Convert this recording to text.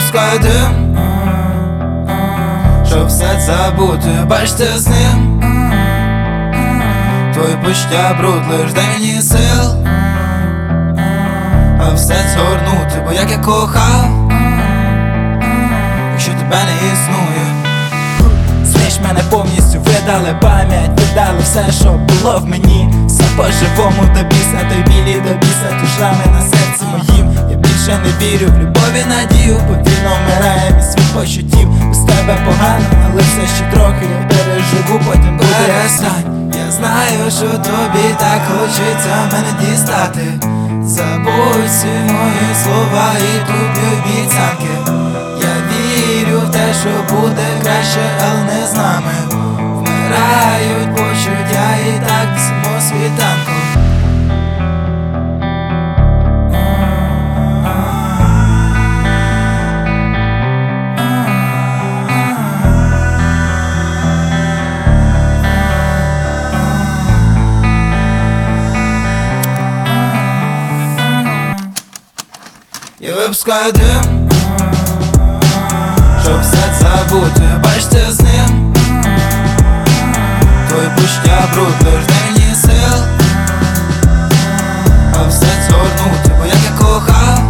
випускаю дим, щоб все забути, бачите з ним. Твої почуття бруд, лиш дай мені сил, а все згорнути, бо як я кохав, якщо тебе не існує. Знаєш, мене повністю видали пам'ять, видали все, що було в мені. Все по-живому до біса, той білі до біса, ті шрами на серці моїм. Я більше не вірю в любові, надію, повільно вмирає мій світ почуттів. Без тебе погано, але все ще трохи я переживу, потім буде Перестань, я знаю, що тобі так хочеться мене дістати. Забудь всі мої слова і тупі обіцянки. Я вірю в те, що буде краще, але не з нами. Вмирають почуття і так до самого світанку. Я випускаю дим, щоб все забути, бачите з ним. Твої почуття бруд, лиш дай мені сил, а все згорнути, бо як я кохав,